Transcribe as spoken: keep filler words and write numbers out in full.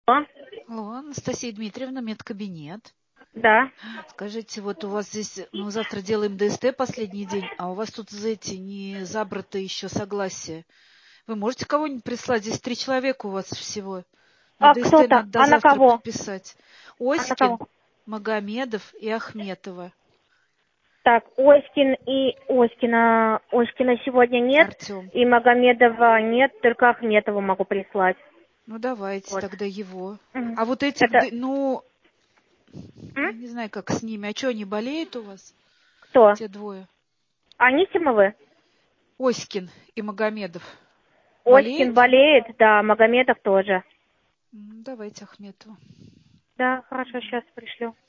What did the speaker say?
Алло. Алло, Анастасия Дмитриевна, медкабинет. Да. Скажите, вот у вас здесь, мы завтра делаем ДСТ последний день, а у вас тут за эти не забрато еще согласие. Вы можете кого-нибудь прислать? Здесь три человека у вас всего. На А ДСТ кто-то? надо до А на завтра кого? подписать. А на кого? Оськин, Магомедов и Ахметова. Так, Оськин и Оськина. Оськина сегодня нет. Артем. И Магомедова нет, только Ахметову могу прислать. Ну давайте Вот. тогда его. Мгм. А вот эти, Это... ну, М? я не знаю, как с ними. А что, они болеют у вас? Кто? Те двое. Анисимовы? Оськин и Магомедов. Оськин Болеют? болеет, да, Магомедов тоже. М, Давайте Ахметову. Да, хорошо, сейчас пришлю.